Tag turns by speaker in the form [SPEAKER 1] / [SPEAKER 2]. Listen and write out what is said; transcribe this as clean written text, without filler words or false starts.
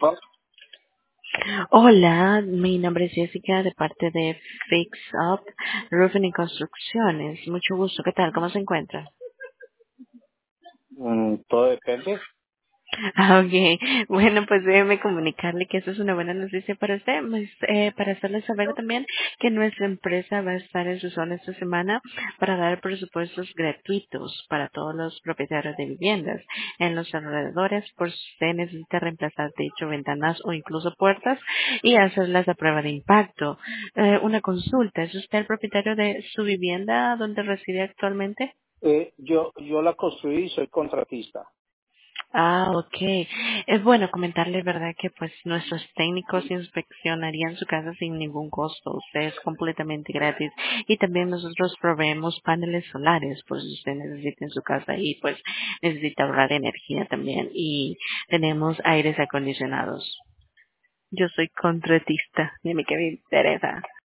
[SPEAKER 1] Oh,
[SPEAKER 2] Hola, mi nombre es Jessica de parte de Fix Up Roofing y Construcciones. Mucho gusto, ¿qué tal? ¿Cómo se encuentra?
[SPEAKER 1] todo depende.
[SPEAKER 2] Ok, bueno, pues déjeme comunicarle que eso es una buena noticia para usted, pues, para hacerle saber también que nuestra empresa va a estar en su zona esta semana para dar presupuestos gratuitos para todos los propietarios de viviendas en los alrededores por si usted necesita reemplazar techo, ventanas o incluso puertas y hacerlas a prueba de impacto. Una consulta, ¿es usted el propietario de su vivienda donde reside actualmente?
[SPEAKER 1] Yo la construí y soy contratista.
[SPEAKER 2] Ah, ok. Es bueno comentarle, ¿verdad? Que pues nuestros técnicos inspeccionarían su casa sin ningún costo. Usted es completamente gratis. Y también nosotros proveemos paneles solares, por si usted necesita en su casa y pues necesita ahorrar energía también. Y tenemos aires acondicionados. Yo soy contratista. Dime qué me interesa.